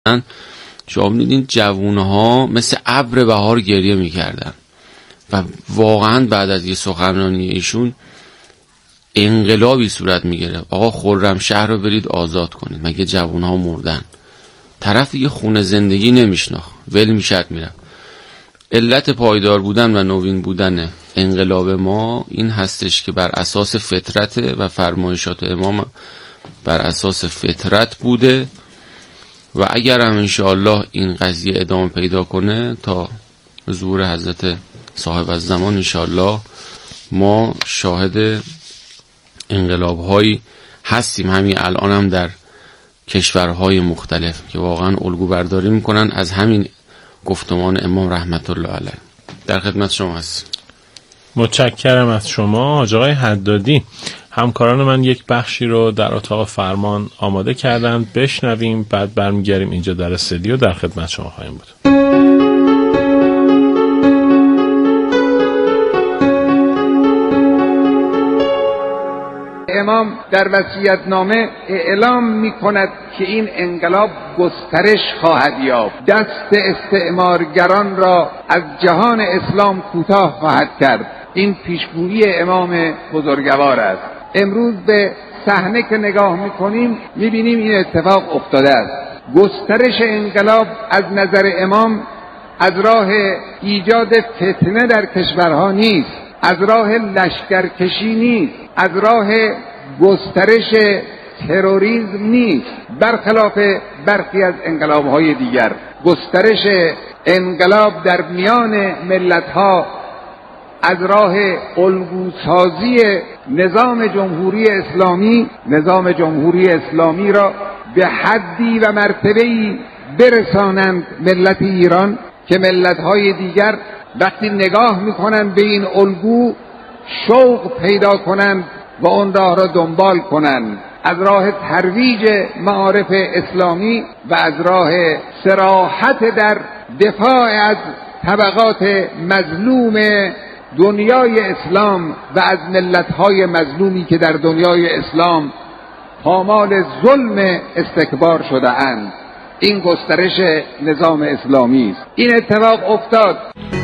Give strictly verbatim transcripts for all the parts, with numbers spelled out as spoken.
شما می‌دیدین جوون‌ها مثل ابر بهار گریه می‌کردن و واقعا بعد از یه سخنرانی ایشون انقلابی صورت می‌گرفت. آقا خرمشهر رو برید آزاد کنید، مگه جوون‌ها مردن؟ طرف دیگه خونه زندگی نمیشناخت، ول میشد میرفت. علت پایدار بودن و نوین بودن انقلاب ما این هستش که بر اساس فطرت و فرمایشات امام بر اساس فطرت بوده و اگر هم انشاءالله این قضیه ادامه پیدا کنه تا ظهور حضرت صاحب الزمان انشاءالله ما شاهد انقلاب‌هایی هستیم، همین الان هم در کشورهای مختلف که واقعا الگو برداری میکنن از همین گفتمان امام رحمت الله علیه. در خدمت شما هستم. متشکرم از شما حاج آقای حدادی. همکاران من یک بخشی رو در اتاق فرمان آماده کردن، بشنویم بعد برمیگردیم اینجا در استودیو در خدمت شما خواهیم بود. امام در وصیت‌نامه اعلام می‌کند که این انقلاب گسترش خواهد یافت، دست استعمارگران را از جهان اسلام کوتاه خواهد کرد. این پیشگویی امام بزرگوار است. امروز به صحنه که نگاه می‌کنیم می‌بینیم این اتفاق افتاده است. گسترش انقلاب از نظر امام از راه ایجاد فتنه در کشورها نیست، از راه لشکرکشی نیست، از راه گسترش تروریسم نیست. برخلاف برخی از انقلاب‌های دیگر، گسترش انقلاب در میان ملت‌ها از راه الگوسازی نظام جمهوری اسلامی نظام جمهوری اسلامی را به حدی و مرتبه‌ای برسانند ملت ایران که ملت‌های دیگر وقتی نگاه می‌کنند به این الگو شوق پیدا کنند و اون راه را دنبال کنند، از راه ترویج معارف اسلامی و از راه صراحت در دفاع از طبقات مظلوم دنیای اسلام و از ملت‌های مظلومی که در دنیای اسلام پامال ظلم استکبار شده اند. این گسترش نظام اسلامی است. این اتفاق افتاد.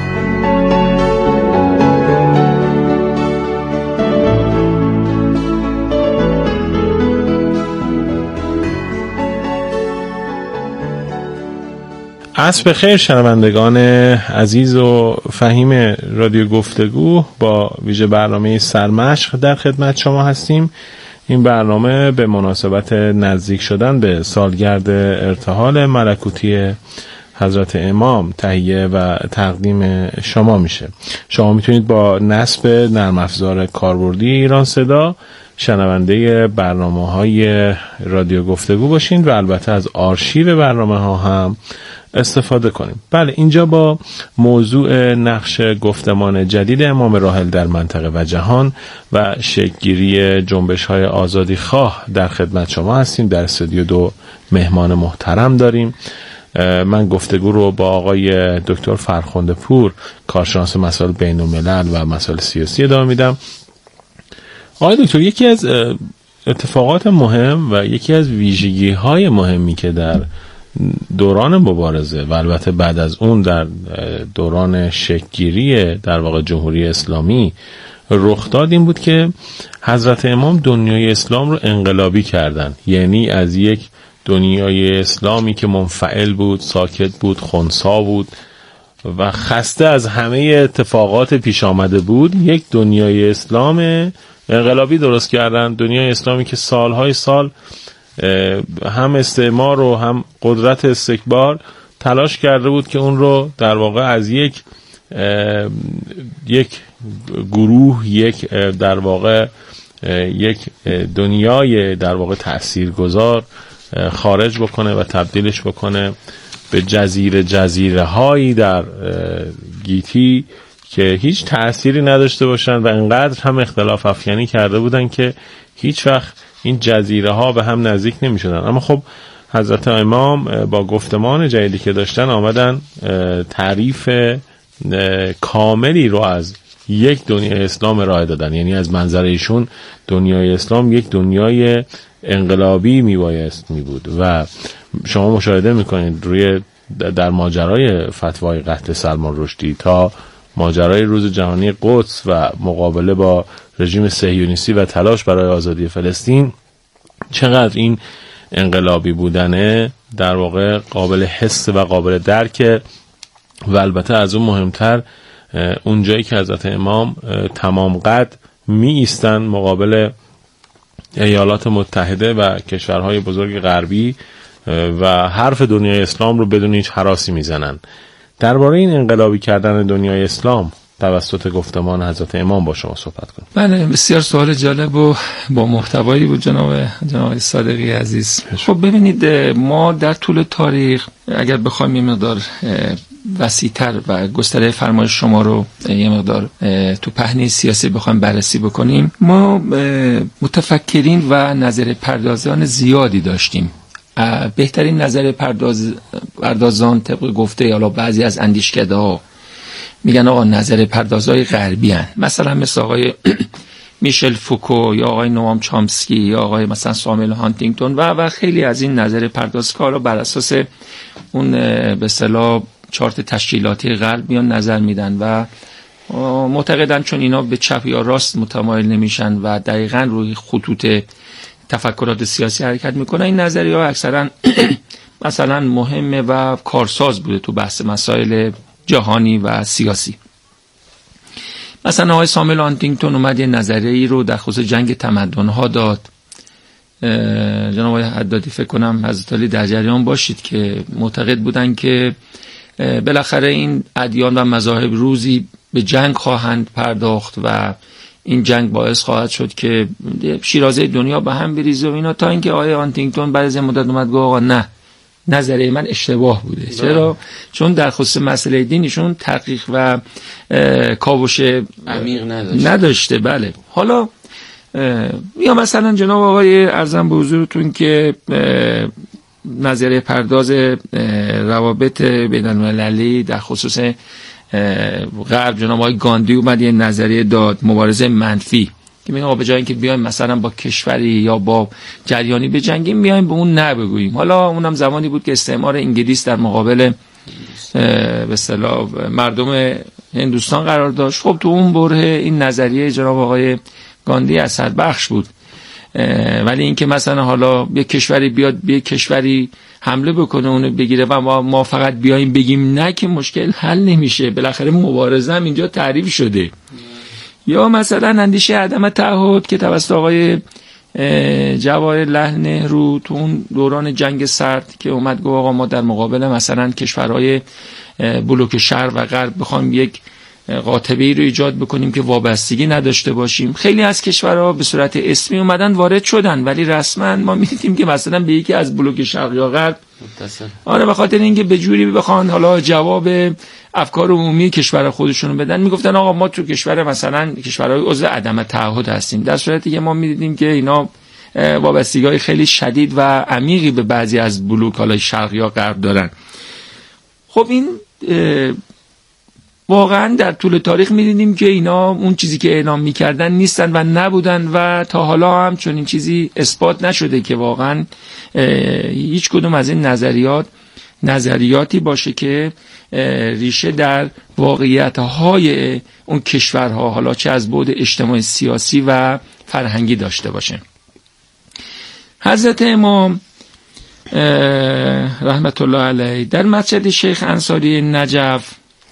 عصر بخیر شنوندگان عزیز و فهیم رادیو گفتگو، با ویژه برنامه سرمشق در خدمت شما هستیم. این برنامه به مناسبت نزدیک شدن به سالگرد ارتحال ملکوتی حضرت امام تهیه و تقدیم شما میشه. شما میتونید با نصب نرم افزار کاربردی ایران صدا شنونده برنامه‌های رادیو گفتگو باشین و البته از آرشیو برنامه‌ها هم استفاده کنیم. بله، اینجا با موضوع نقش گفتمان جدید امام راحل در منطقه و جهان و شکل‌گیری جنبش‌های آزادی خواه در خدمت شما هستیم. در استودیو دو مهمان محترم داریم. من گفتگو رو با آقای دکتر فرخنده پور، کارشناس مسائل بین‌الملل و مسائل سیاسی ادامه میدم. آقای دکتر، یکی از اتفاقات مهم و یکی از ویژگی‌های مهمی که در دوران مبارزه و البته بعد از اون در دوران شکل‌گیری در واقع جمهوری اسلامی رخ داد این بود که حضرت امام دنیای اسلام رو انقلابی کردن. یعنی از یک دنیای اسلامی که منفعل بود، ساکت بود، خنثی بود و خسته از همه اتفاقات پیش آمده بود، یک دنیای اسلام انقلابی درست کردن. دنیای اسلامی که سالهای سال هم استعمار و هم قدرت استکبار تلاش کرده بود که اون رو در واقع از یک یک گروه، یک در واقع یک دنیای در واقع تأثیرگذار خارج بکنه و تبدیلش بکنه به جزیره جزیره هایی در گیتی که هیچ تأثیری نداشته باشن و انقدر هم اختلاف افکنی کرده بودن که هیچ وقت این جزیره ها به هم نزدیک نمی شدن. اما خب حضرت امام با گفتمان جدیدی که داشتن آمدن تعریف کاملی رو از یک دنیای اسلام ارائه دادن. یعنی از منظر ایشون دنیای اسلام یک دنیای انقلابی می بایست می بود و شما مشاهده میکنید روی در ماجرای فتوای قتل سلمان رشدی تا ماجرای روز جهانی قدس و مقابله با رژیم صهیونیستی و تلاش برای آزادی فلسطین، چقدر این انقلابی بودنه در واقع قابل حس و قابل درکه. و البته از اون مهمتر اون جایی که حضرت امام تمام قد می ایستن مقابل ایالات متحده و کشورهای بزرگ غربی و حرف دنیای اسلام رو بدون هیچ هراسی میزنن. درباره این انقلابی کردن دنیای اسلام توسط گفتمان حضرت امام با شما صحبت کنم. بله، بسیار سوال جالب و با محتوایی بود جناب جناب صادقی عزیز. خب ببینید، ما در طول تاریخ اگر بخوایم یه مقدار وسیع‌تر و گستره فرمایش شما رو یه مقدار تو پهنه سیاسی بخوایم بررسی بکنیم، ما متفکرین و نظر پردازان زیادی داشتیم. بهترین نظر پرداز پردازان طبق گفته حالا بعضی از اندیشکده‌ها میگن آقا نظر پردازهای غربی هن. مثلا مثل آقای میشل فوکو یا آقای نوام چامسکی یا آقای مثلا ساموئل هانتینگتون و و خیلی از این نظر پردازکارا بر اساس اون به اصطلاح چارت تشکیلاتی غرب میان نظر میدن و معتقدن چون اینا به چپ یا راست متمایل نمیشن و دقیقاً روی خطوط تفکرات سیاسی حرکت میکنن، این نظریه‌ها اکثرا مثلا مهمه و کارساز بوده تو بحث مسائل جهانی و سیاسی. مثلا آقای ساموئل هانتینگتون اومد یه نظریه‌ای رو در خصوص جنگ تمدن‌ها داد. جناب آقای حدادی فکر کنم حضرت علی در جریان باشید که معتقد بودن که بالاخره این ادیان و مذاهب روزی به جنگ خواهند پرداخت و این جنگ باعث خواهد شد که شیرازه دنیا به هم بریزه و اینا، تا اینکه آقای هانتینگتون بعد از مدت اومد گفت آقا نه، نظریه من اشتباه بوده. چرا؟ چون در خصوص مسئله دینشون تحقیق و کاوش عمیق نداشته. نداشته بله. حالا یا مثلا جناب آقای ارزم به حضورتون که نظریه پرداز روابط بین المللی در خصوص غرب، جناب آقای گاندی اومد یه نظریه داد مبارزه منفی که میگه به جای اینکه بیایم مثلا با کشوری یا با جریانی بجنگیم بیایم به اون نه بگوییم. حالا اونم زمانی بود که استعمار انگلیس در مقابل به اصطلاح مردم هندوستان قرار داشت. خب تو اون بره این نظریه جناب آقای گاندی اثر بخش بود، ولی اینکه مثلا حالا یه کشوری بیاد به کشوری حمله بکنه اونو بگیره و ما, ما فقط بیایم بگیم نه که مشکل حل نمیشه. بالاخره مبارزه هم اینجا تعریف شده. یا مثلا اندیشه عدم تعهد که توسط آقای جواهرلعل نهرو تو اون دوران جنگ سرد که اومد گفت آقا ما در مقابل مثلا کشورهای بلوک شرق و غرب بخوایم یک قاطبه‌ای رو ایجاد بکنیم که وابستگی نداشته باشیم. خیلی از کشورها به صورت اسمی اومدن وارد شدن ولی رسما ما می‌دیدیم که مثلا به یکی از بلوک شرق یا غرب متصل. آره، به خاطر اینکه به جوری بخوان حالا جواب افکار عمومی کشور خودشونو بدن میگفتن آقا ما تو کشور مثلا کشورهای عضو عدم تعهد هستیم، در صورتی که ما می‌دیدیم که اینا وابستگی‌های خیلی شدید و عمیقی به بعضی از بلوک حالا شرق یا غرب دارن. خب این واقعا در طول تاریخ می‌دیدیم که اینا اون چیزی که اعلام می‌کردن نیستن و نبودن و تا حالا هم چون این چیزی اثبات نشده که واقعا هیچ کدوم از این نظریات نظریاتی باشه که ریشه در واقعیت‌های اون کشورها حالا چه از بعد اجتماعی، سیاسی و فرهنگی داشته باشه. حضرت امام رحمت الله علیه در مسجد شیخ انصاری نجف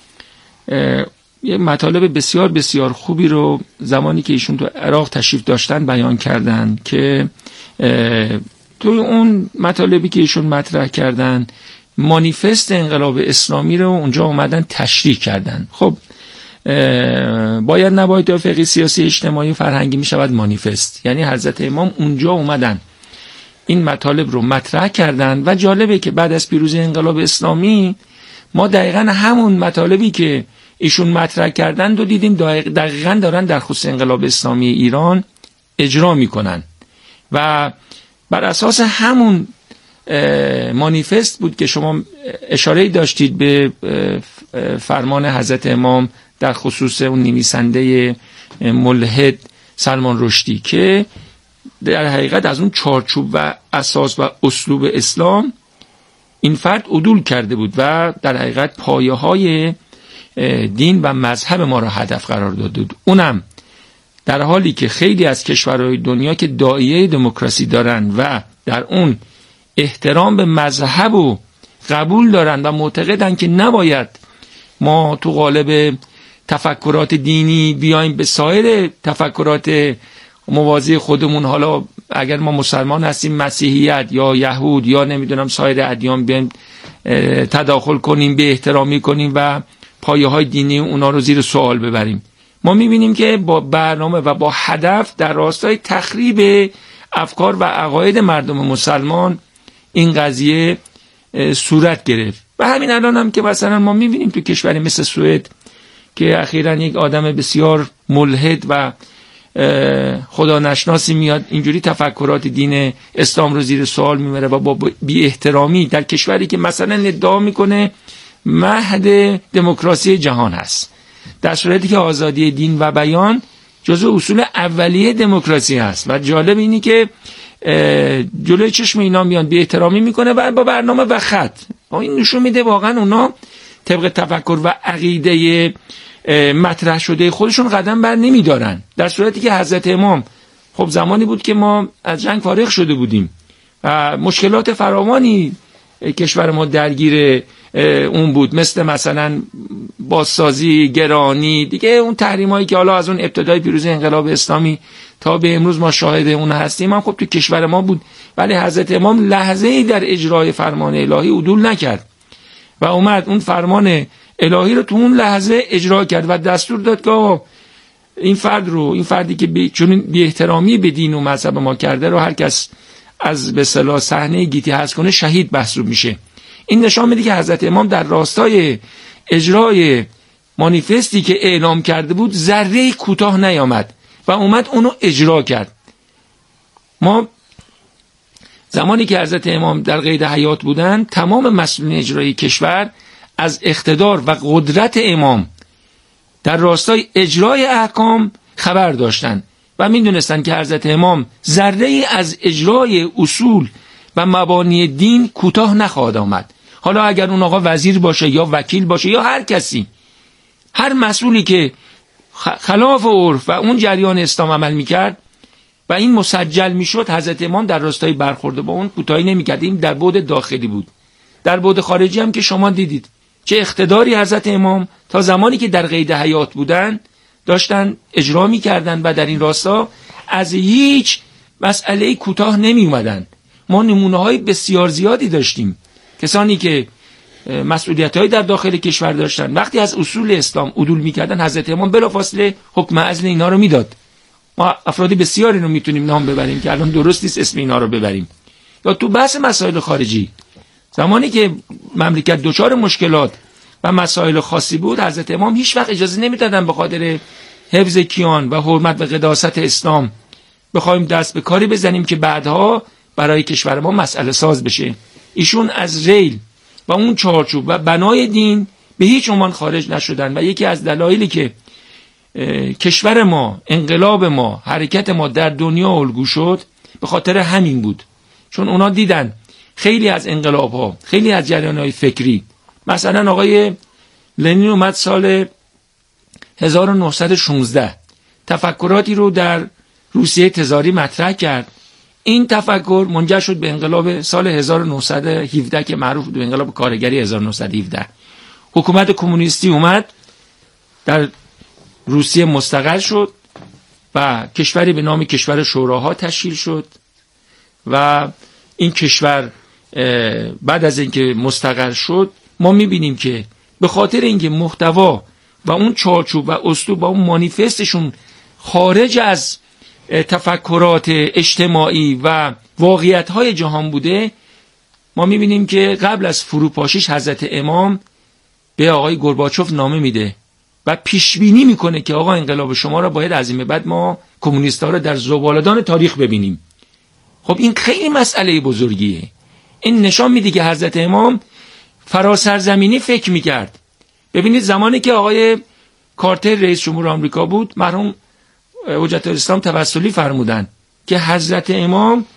یه مطالب بسیار بسیار خوبی رو زمانی که ایشون تو عراق تشریف داشتن بیان کردن که تو اون مطالبی که ایشون مطرح کردن مانیفست انقلاب اسلامی رو اونجا اومدن تشریح کردن. خب باید نباید فقهی، سیاسی، اجتماعی، فرهنگی می شود مانیفست، یعنی حضرت امام اونجا اومدن این مطالب رو مطرح کردن و جالبه که بعد از پیروزی انقلاب اسلامی ما دقیقاً همون مطالبی که ایشون مطرح کردن رو دیدیم دقیقاً دارن در خصوص انقلاب اسلامی ایران اجرا میکنن و بر اساس همون مانیفست بود که شما اشاره داشتید به فرمان حضرت امام در خصوص اون نویسنده ملحد سلمان رشدی که در حقیقت از اون چارچوب و اساس و اسلوب اسلام این فرد عدول کرده بود و در حقیقت پایه های دین و مذهب ما را هدف قرار داده بود. اونم در حالی که خیلی از کشورهای دنیا که داعیه دموکراسی دارن و در اون احترام به مذهب و قبول دارن و معتقدن که نباید ما تو قالب تفکرات دینی بیایم به سایر تفکرات موازی خودمون، حالا اگر ما مسلمان هستیم مسیحیت یا یهود یا نمیدونم سایر ادیان بیایم تداخل کنیم، به احترامی کنیم و پایه های دینی اونا رو زیر سوال ببریم. ما میبینیم که با برنامه و با هدف در راستای تخریب افکار و عقاید مردم مسلمان این قضیه صورت گرفت. و همین الان هم که مثلا ما میبینیم تو کشوری مثل سوئد که اخیراً یک آدم بسیار ملحد و خدا نشناسی میاد اینجوری تفکرات دین اسلام رو زیر سوال میبره و با بی احترامی در کشوری که مثلا ادعا میکنه مهد دموکراسی جهان هست، در صورتی که آزادی دین و بیان جزو اصول اولیه دموکراسی هست. و جالب اینی که جلوی چشم اینا میان بی احترامی میکنه و با برنامه و خط. این نشون میده واقعا اونا طبق تفکر و عقیده مطرح شده خودشون قدم بر نمیدارن، در صورتی که حضرت امام خب زمانی بود که ما از جنگ فارغ شده بودیم و مشکلات فراوانی کشور ما درگیر اون بود، مثل مثلا بازسازی، گرانی، دیگه اون تحریمایی که حالا از اون ابتدای پیروزی انقلاب اسلامی تا به امروز ما شاهد اون هستیم هم خب تو کشور ما بود. ولی حضرت امام لحظه‌ای در اجرای فرمان الهی عدول نکرد و اومد اون فرمان الهی رو تو اون لحظه اجرا کرد و دستور داد که این فرد رو، این فردی که بی چون بی احترامی به دین و مذهب ما کرده رو هر کس از به اصطلاح صحنه گیتی حذف کنه شهید محسوب میشه. این نشان میده که حضرت امام در راستای اجرای مانیفستی که اعلام کرده بود ذره کوتاه نیامد و اومد اونو اجرا کرد. ما زمانی که حضرت امام در قید حیات بودن تمام مسئولین اجرایی کشور از اقتدار و قدرت امام در راستای اجرای احکام خبر داشتند و میدونستن که حضرت امام ذره ای از اجرای اصول و مبانی دین کوتاه نخواهد آمد. حالا اگر اون آقا وزیر باشه یا وکیل باشه یا هر کسی، هر مسئولی که خلاف عرف و اون جریان اسلام عمل میکرد و این مسجل میشد، حضرت امام در راستای برخورد با اون کوتاهی نمیکرد. این در بعد داخلی بود. در بعد خارجی هم که شما دیدید چه اقتداری حضرت امام تا زمانی که در قید حیات بودن داشتن اجرا میکردن و در این راستا از هیچ مسئله کوتاه نمی اومدن. ما نمونه های بسیار زیادی داشتیم، کسانی که مسئولیت های در داخل کشور داشتن وقتی از اصول اسلام عدول میکردن حضرت امام بلافاصله حکم عزل اینا رو میداد. ما افرادی بسیاری رو میتونیم نام ببریم که الان درست نیست اسم اینا رو ببریم. یا تو بحث مسائل خارجی زمانی که مملکت دچار مشکلات و مسائل خاصی بود حضرت امام هیچ وقت اجازه نمیدادن به خاطر حفظ کیان و حرمت و قداست اسلام بخوایم دست به کاری بزنیم که بعدها برای کشور ما مسئله ساز بشه. ایشون از ریل و اون چارچوب و بنای دین به هیچ عنوان خارج نشدن و یکی از دلایلی که کشور ما، انقلاب ما، حرکت ما در دنیا الگو شد به خاطر همین بود. چون اونا دیدن خیلی از انقلاب ها، خیلی از جریان های فکری، مثلا آقای لنین اومد سال هزار و نهصد و شانزده تفکراتی رو در روسیه تزاری مطرح کرد. این تفکر منجر شد به انقلاب سال هزار و نهصد و هفده که معروف به انقلاب کارگری هزار و نهصد و هفده. حکومت کمونیستی اومد در روسیه مستقر شد و کشوری به نام کشور شوراها تشکیل شد و این کشور بعد از اینکه مستقر شد ما میبینیم که به خاطر اینکه محتوا و اون چارچوب و اسلوب و اون مانیفستشون خارج از تفکرات اجتماعی و واقعیت‌های جهان بوده، ما می‌بینیم که قبل از فروپاشیش حضرت امام به آقای گورباچوف نامه میده و پیشبینی میکنه که آقا انقلاب شما را باید از این به بعد ما کمونیست‌ها را در زباله‌دان تاریخ ببینیم. خب این خیلی مسئله بزرگیه. این نشان میده که حضرت امام فراسرزمینی فکر میکرد. ببینید زمانی که آقای کارتر رئیس جمهور آمریکا بود، مرحوم حجت الاسلام توسلی فرمودن که حضرت امام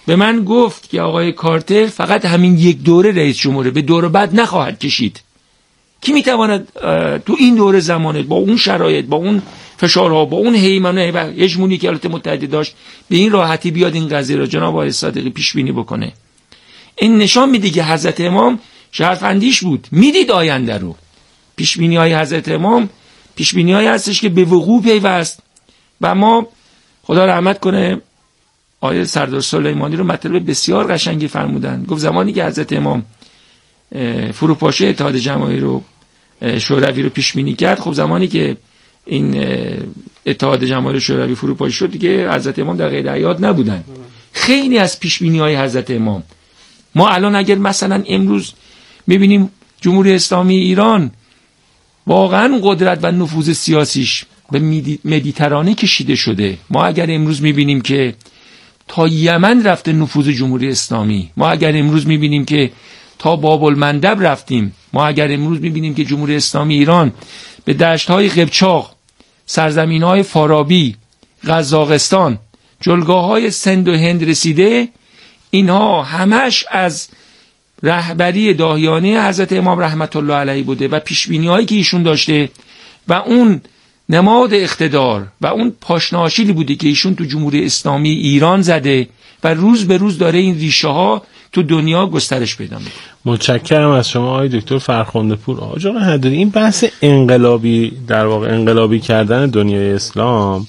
به من گفت که آقای کارتر فقط همین یک دوره رئیس جمهوره، به دوره بعد نخواهد کشید. کی میتواند تو این دوره زمانه با اون شرایط، با اون فشارها، با اون هیمنه و هژمونی که ایالات متحده داشت به این راحتی بیاد این قضیه را جناب آقای صادقی پیش بینی بکنه؟ این نشان میده که حضرت امام شرفندیش بود، میدید آینده رو. پیش بینی های حضرت امام پیش بینی های هستش که به وقوع پیوست و ما خدا رحمت کنه آیه سردار سلیمانی رو مطلب بسیار قشنگی فرمودن. گفت زمانی که حضرت امام فروپاشی اتحاد جماهیر رو شوروی رو پیش بینی کرد، خب زمانی که این اتحاد جماهیر شوروی فروپاشی شد دیگه حضرت امام در غیر حیات نبودن. خیلی از پیش بینی های حضرت امام ما الان اگر مثلا امروز میبینیم جمهوری اسلامی ایران واقعا قدرت و نفوذ سیاسیش به مدیترانه کشیده شده، ما اگر امروز میبینیم که تا یمن رفته نفوذ جمهوری اسلامی، ما اگر امروز میبینیم که تا باب المندب رفتیم، ما اگر امروز میبینیم که جمهوری اسلامی ایران به دشت‌های قبچاق، سرزمین‌های فارابی، قزاقستان، جلگاه‌های سند و هند رسیده، اینها همش از رهبری داهیانه حضرت امام رحمت الله علیه بوده و پیشبینی‌هایی که ایشون داشته و اون نماد اقتدار و اون پاشناشیلی بوده که ایشون تو جمهوری اسلامی ایران زده و روز به روز داره این ریشه ها تو دنیا گسترش پیدا میکنه. متشکرم از شما آقای دکتر فرخنده پور. آقا حداری، این بحث انقلابی در واقع انقلابی کردن دنیای اسلام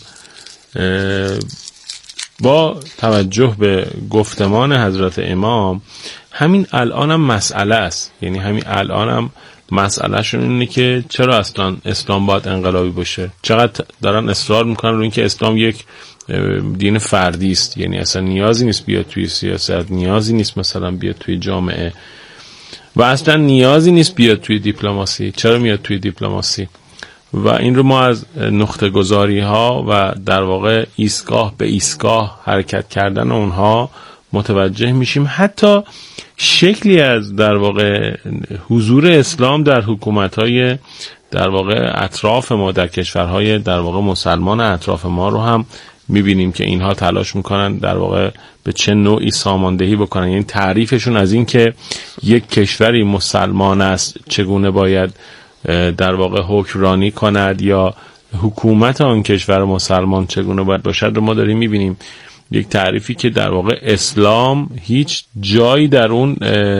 با توجه به گفتمان حضرت امام همین الان هم مسئله است. یعنی همین الان هم مسئله شون اینه که چرا اصلا اسلام باید انقلابی باشه؟ چقدر دارن اصرار میکنن رو اینکه اسلام یک دین فردی است، یعنی اصلا نیازی نیست بیاد توی سیاست، نیازی نیست مثلا بیاد توی جامعه و اصلا نیازی نیست بیاد توی دیپلماسی. چرا میاد توی دیپلماسی؟ و این رو ما از نقطه گذاری ها و در واقع ایستگاه به ایستگاه حرکت کردن اونها متوجه میشیم. حتی شکلی از در واقع حضور اسلام در حکومت‌های در واقع اطراف ما، در کشورهای در واقع مسلمان اطراف ما رو هم میبینیم که اینها تلاش میکنن در واقع به چه نوعی ساماندهی بکنن. یعنی تعریفشون از این که یک کشوری مسلمان است چگونه باید در واقع حکمرانی کند یا حکومت آن کشور مسلمان چگونه باید باشد رو ما داریم میبینیم. یک تعریفی که در واقع اسلام هیچ جایی در اون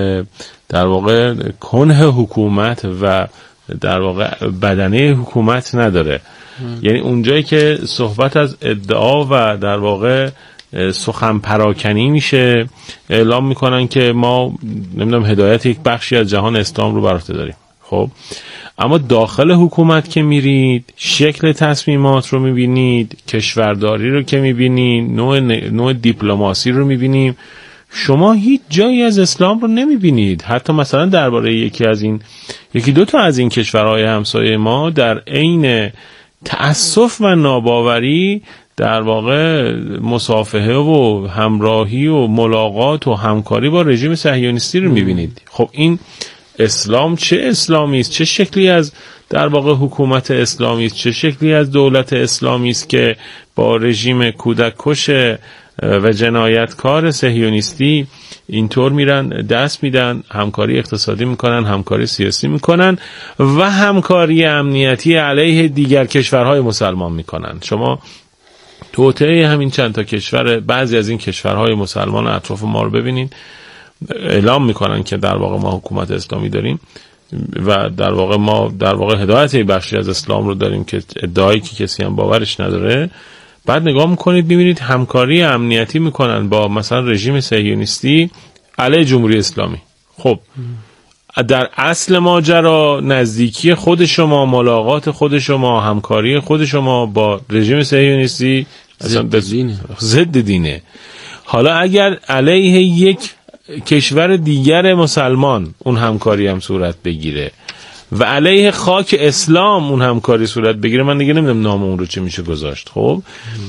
در واقع کنه حکومت و در واقع بدنه حکومت نداره. یعنی اونجایی که صحبت از ادعا و در واقع سخن پراکنی میشه، اعلام میکنن که ما نمیدونم هدایت یک بخشی از جهان اسلام رو بر عهده داریم. خب اما داخل حکومت که میرید، شکل تصمیمات رو میبینید، کشورداری رو که میبینید، نوع, نوع دیپلماسی رو میبینیم، شما هیچ جایی از اسلام رو نمیبینید. حتی مثلا درباره یکی از این یکی دو تا از این کشورهای همسایه ما در عین تأسف و ناباوری در واقع مصافحه و همراهی و ملاقات و همکاری با رژیم صهیونیستی رو میبینید. خب این اسلام چه اسلامی است؟ چه شکلی از در واقع حکومت اسلامی است؟ چه شکلی از دولت اسلامی است که با رژیم کودک کش و جنایتکار صهیونیستی اینطور میرن دست میدن، همکاری اقتصادی میکنن، همکاری سیاسی میکنن و همکاری امنیتی علیه دیگر کشورهای مسلمان میکنن. شما توطئه همین چند تا کشور، بعضی از این کشورهای مسلمان اطراف ما رو ببینید، اعلام میکنن که در واقع ما حکومت اسلامی داریم و در واقع ما در واقع هدایت بخشی از اسلام رو داریم که ادعایی که کسی هم باورش نداره. بعد نگاه میکنید میبینید همکاری امنیتی میکنن با مثلا رژیم صهیونیستی علیه جمهوری اسلامی. خب در اصل ماجرا نزدیکی خود شما، ملاقات خود شما، همکاری خود شما با رژیم صهیونیستی ضد دینه. ضد دینه. حالا اگر علیه یک کشور دیگر مسلمان اون همکاری هم صورت بگیره و علیه خاک اسلام اون همکاری صورت بگیره، من دیگه نمیدونم نام اون رو چه میشه گذاشت. خب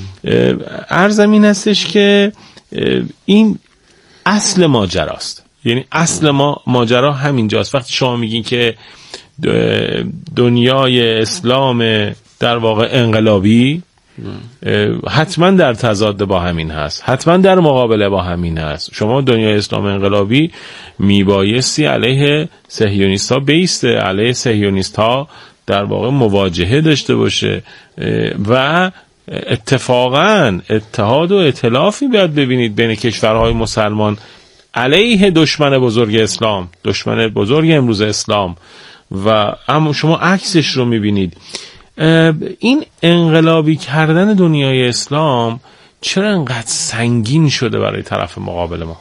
عرضم این هستش که این اصل ماجراست. یعنی اصل ما ماجرا همینجاست. وقتی شما میگین که دنیای اسلام در واقع انقلابی، حتما در تضاد با همین هست، حتما در مقابله با همین هست. شما دنیای اسلام انقلابی میبایستی علیه صهیونیست ها بیسته، علیه صهیونیست ها در واقع مواجهه داشته باشه و اتفاقا اتحاد و ائتلافی باید ببینید بین کشورهای مسلمان علیه دشمن بزرگ اسلام، دشمن بزرگ امروز اسلام. و اما شما عکسش رو میبینید. این انقلابی کردن دنیای اسلام چرا انقدر سنگین شده برای طرف مقابل ما؟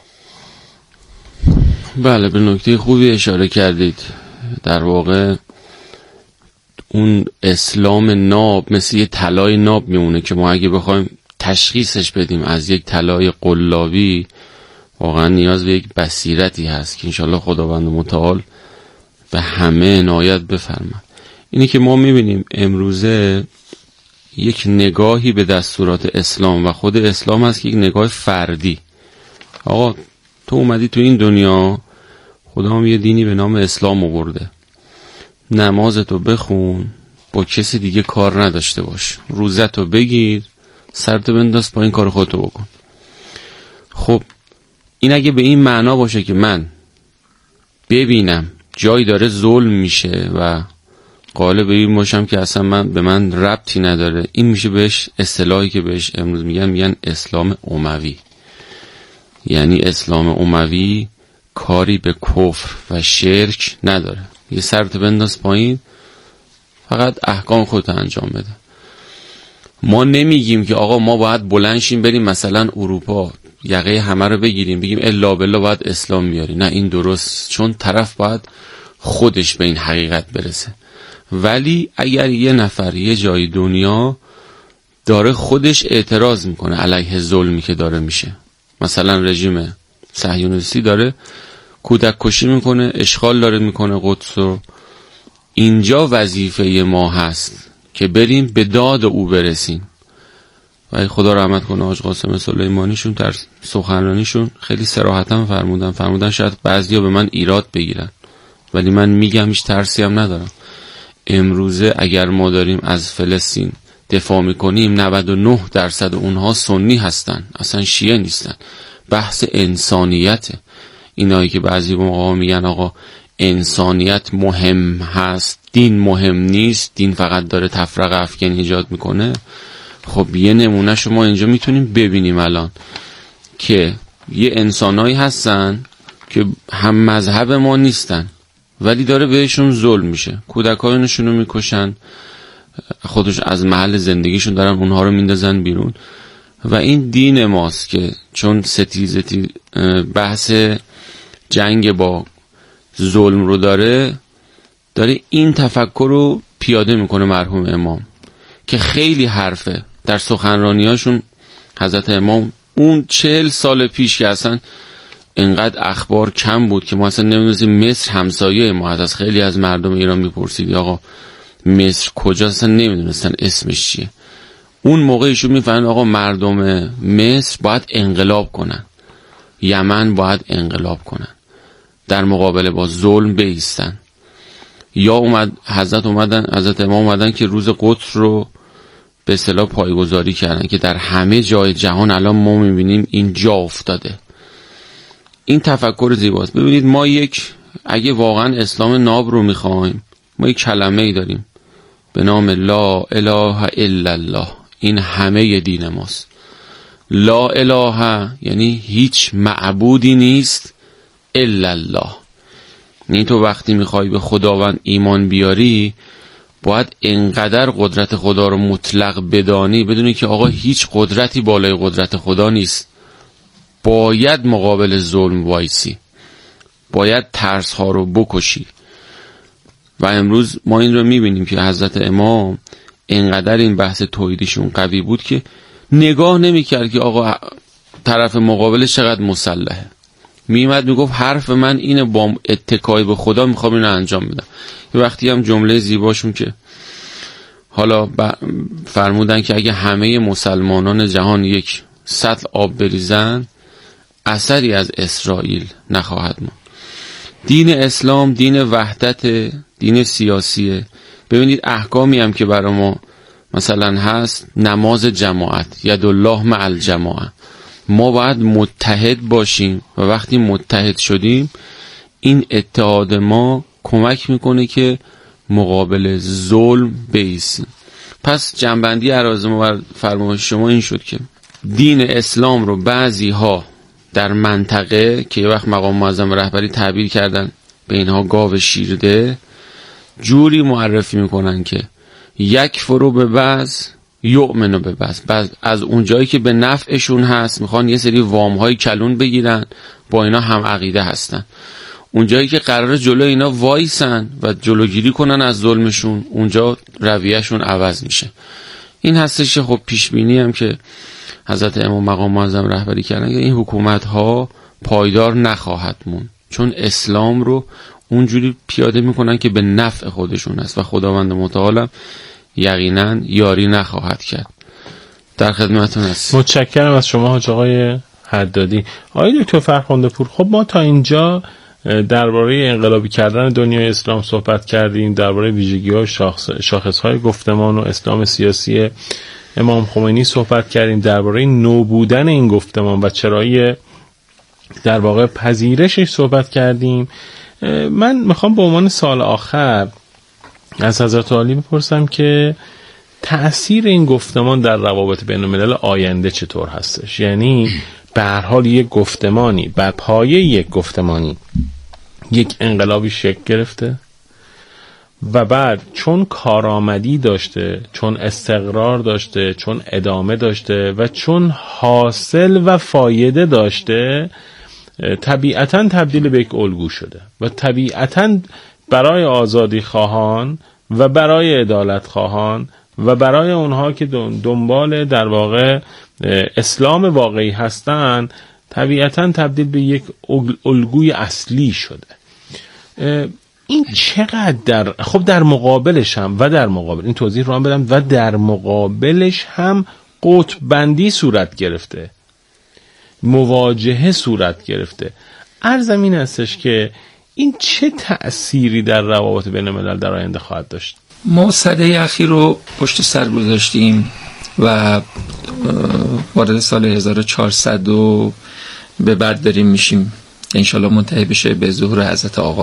بله، به نکته خوبی اشاره کردید. در واقع اون اسلام ناب مثل یه طلای ناب میمونه که ما اگه بخوایم تشخیصش بدیم از یک طلای قلابی، واقعا نیاز به یک بصیرتی هست که انشالله خداوند متعال به همه عنایت بفرماید. اینی که ما میبینیم امروزه یک نگاهی به دستورات اسلام و خود اسلام هست که یک نگاه فردی. آقا تو اومدی تو این دنیا، خدا هم یه دینی به نام اسلام آورده، نمازتو بخون، با کسی دیگه کار نداشته باش، روزتو بگیر، سرتو بنداز پایین، کار خودتو بکن. خب این اگه به این معنا باشه که من ببینم جایی داره ظلم میشه و قالب این باشم که اصلا من به من ربطی نداره، این میشه بهش اصطلاحی که بهش امروز میگن میگن اسلام اموی. یعنی اسلام اموی کاری به کفر و شرک نداره، یه سرت بنداز پایین، فقط احکام خودت انجام بده. ما نمیگیم که آقا ما باید بلنشیم بریم مثلا اروپا یقه همه رو بگیریم بگیم الا بالله باید اسلام بیاری. نه، این درست، چون طرف باید خودش به این حقیقت برسه. ولی اگر یه نفر یه جای دنیا داره خودش اعتراض میکنه علیه ظلمی که داره میشه، مثلا رژیم صهیونیستی داره کودک کشی میکنه، اشغال داره میکنه قدس رو، اینجا وظیفه ما هست که بریم به داد او برسیم. و خدا رحمت کنه حاج قاسم سلیمانیشون در سخنرانیشون خیلی صراحتاً فرمودن فرمودن شاید بعضیا به من ایراد بگیرن، ولی من میگم هیچ ترسی هم ندارم. امروزه اگر ما داریم از فلسطین دفاع میکنیم، نود و نه درصد اونها سنی هستن، اصلا شیعه نیستن. بحث انسانیته. اینایی که بعضی موقع میگن آقا انسانیت مهم هست، دین مهم نیست، دین فقط داره تفرقه افکن ایجاد میکنه. خب یه نمونه شما اینجا میتونیم ببینیم الان که یه انسانایی هستن که هم مذهب ما نیستن ولی داره بهشون ظلم میشه، کودکانشون رو میکشن، خودش از محل زندگیشون دارن اونها رو میندازن بیرون. و این دین ماست که چون ستیزتی بحث جنگ با ظلم رو داره داره این تفکر رو پیاده میکنه مرحوم امام که خیلی حرفه در سخنرانیاشون. حضرت امام اون چهل سال پیش که اصلا اینقدر اخبار کم بود که ما اصلا نمیدونستیم مصر همسایه ما هست. خیلی از مردم ایران میپرسید آقا مصر کجاست، اصلا نمیدونستن اسمش چیه. اون موقع ایشون میفهمن آقا مردم مصر باید انقلاب کنن، یمن باید انقلاب کنن، در مقابله با ظلم بایستن. یا اومد حضرت اومدن حضرت امام اومدن که روز قدس رو به اصطلاح پایه‌گذاری کردن که در همه جای جهان الان ما میبینیم این جا افتاده. این تفکر زیباست. ببینید ما یک اگه واقعا اسلام ناب رو میخوایم، ما یک کلمه ای داریم به نام لا اله الا الله. این همه دین ماست. لا اله یعنی هیچ معبودی نیست الا الله. یعنی تو وقتی میخوای به خداوند ایمان بیاری باید انقدر قدرت خدا رو مطلق بدانی بدونی که آقا هیچ قدرتی بالای قدرت خدا نیست. باید مقابل ظلم وایسی، باید ترس ها رو بکشی. و امروز ما این رو میبینیم که حضرت امام انقدر این بحث توحیدشون قوی بود که نگاه نمیکرد که آقا طرف مقابل چقدر مسلحه. میمد میگفت حرف من اینه، با اتکای به خدا میخوام اینو انجام بدم. یه وقتی هم جمله زیباشون که حالا فرمودن که اگه همه مسلمانان جهان یک سطل آب بریزن اثری از اسرائیل نخواهد ماند. دین اسلام دین وحدت، دین سیاسیه. ببینید احکامی هم که برای ما مثلا هست نماز جماعت، یدالله مع الجماعه. ما باید متحد باشیم و وقتی متحد شدیم این اتحاد ما کمک میکنه که مقابل ظلم بایستیم. پس جنبندی عرض ما بر فرمایش شما این شد که دین اسلام رو بعضی ها در منطقه که یه وقت مقام معظم رهبری تعبیر کردن به اینها گاو شیرده، جوری معرفی میکنن که یک فرو به بعض یؤمنو به بعض. بعض از اونجایی که به نفعشون هست میخوان یه سری وامهای کلون بگیرن، با اینا هم عقیده هستن. اونجایی که قرار جلو اینا وایسن و جلوگیری کنن از ظلمشون، اونجا رویهشون عوض میشه. این هستش. خب پیش بینی هم که حضرت امام مقام معظم رهبری کردن که این حکومت ها پایدار نخواهد مون، چون اسلام رو اونجوری پیاده میکنن که به نفع خودشون است و خداوند متعال یقینا یاری نخواهد کرد. در خدمتتون هستم. متشکرم از شما حاج آقای حدادی. آقای دکتر فرخنده پور، خب ما تا اینجا درباره انقلابی کردن دنیای اسلام صحبت کردیم، درباره ویژگی‌ها و شاخص‌های گفتمان و اسلام سیاسی امام خمینی صحبت کردیم، درباره نو بودن این گفتمان و چرایی در واقع پذیرشش صحبت کردیم. من میخوام به عنوان سال آخر از حضرت عالی بپرسم که تأثیر این گفتمان در روابط بین الملل آینده چطور هستش؟ یعنی به هر حال یک گفتمانی بر پایه یک گفتمانی یک انقلابی شکل گرفته و بعد چون کارآمدی داشته، چون استقرار داشته، چون ادامه داشته و چون حاصل و فایده داشته، طبیعتاً تبدیل به یک الگو شده و طبیعتاً برای آزادی خواهان و برای عدالت خواهان و برای اونها که دنبال در واقع اسلام واقعی هستن طبیعتاً تبدیل به یک الگوی اصلی شده. این چقدر در خب در مقابلش هم و در مقابل این توضیح رو هم بدم و در مقابلش هم قطب بندی صورت گرفته، مواجهه صورت گرفته. عرضم این هستش که این چه تأثیری در روابط بین الملل در آینده خواهد داشت؟ ما سده اخیر رو پشت سر گذاشتیم و وارد سال هزار و چهارصد به بعد داریم میشیم، انشالله منتهی بشه به ظهور حضرت آقا.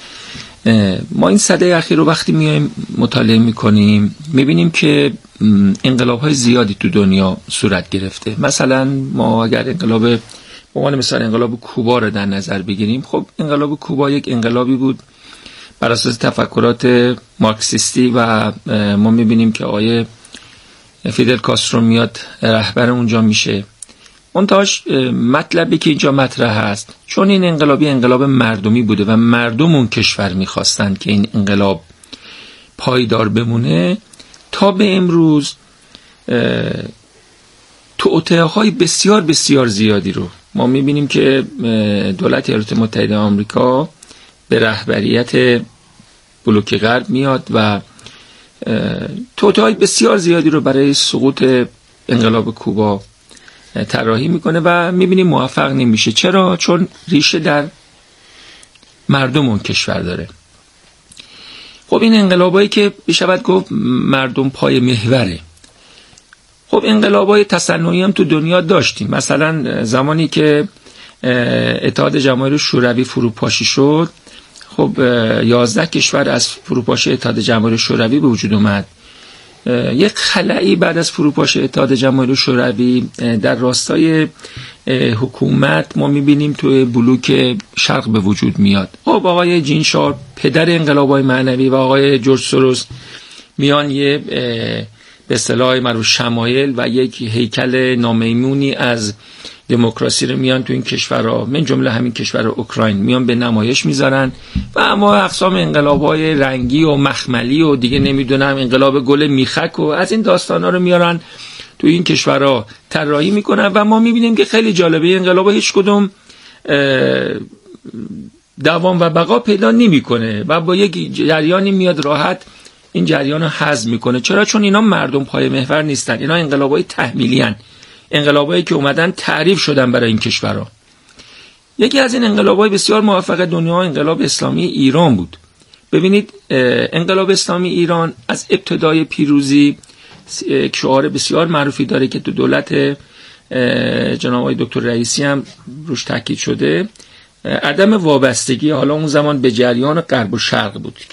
ما این سده اخیر رو وقتی میایم مطالعه میکنیم میبینیم که انقلاب های زیادی تو دنیا صورت گرفته. مثلا ما اگر انقلاب به عنوان مثال انقلاب کوبا رو در نظر بگیریم، خب انقلاب کوبا یک انقلابی بود بر اساس تفکرات مارکسیستی و ما میبینیم که آقای فیدل کاسترو میاد رهبر اونجا میشه. منتهاش مطلبی که اینجا مطرح هست، چون این انقلابی انقلاب مردمی بوده و مردم اون کشور میخواستن که این انقلاب پایدار بمونه، تا به امروز توطئه‌های بسیار بسیار زیادی رو ما میبینیم که دولت ایالات متحده آمریکا به رهبریت بلوک غرب میاد و توطئه‌های بسیار زیادی رو برای سقوط انقلاب کوبا طراحی میکنه و میبینیم موفق نمیشه. چرا؟ چون ریشه در مردم اون کشور داره. خب این انقلابایی که بشود گفت مردم پای محوره. خب انقلابای تصنعی هم تو دنیا داشتیم. مثلا زمانی که اتحاد جماهیر شوروی فروپاشی شد، خب یازده کشور از فروپاشی اتحاد جماهیر شوروی به وجود اومد. یک خلایی بعد از فروپاشی اتحاد جماهیر شوروی در راستای حکومت ما میبینیم توی بلوک شرق به وجود میاد. خب آقای جین شارپ پدر انقلاب‌های معنوی و آقای جورج سوروس میان یه به اصطلاح معروف شمایل و یک هیکل نامیمونی از دموکراسی رو میان تو این کشورها، من جمله همین کشور اوکراین، میان به نمایش میذارن و اما اقسام انقلاب‌های رنگی و مخملی و دیگه نمیدونم انقلاب گل میخک و از این داستانا رو میارن تو این کشورها طراحی میکنن و ما میبینیم که خیلی جالبه انقلاب‌ها هیچ کدوم دوام و بقا پیدا نمیکنه و با یک جریانی میاد راحت این جریان رو هضم میکنه. چرا؟ چون اینا مردم پای محور نیستن، اینا انقلاب‌های تحمیلی ان، انقلابایی که اومدن تعریف شدن برای این کشورها. یکی از این انقلاب‌های بسیار موفق دنیا انقلاب اسلامی ایران بود. ببینید انقلاب اسلامی ایران از ابتدای پیروزی یک شعار بسیار معروفی داره که تو دولت جناب آقای دکتر رئیسی هم روش تاکید شده، عدم وابستگی حالا اون زمان به جریان غرب و شرق بود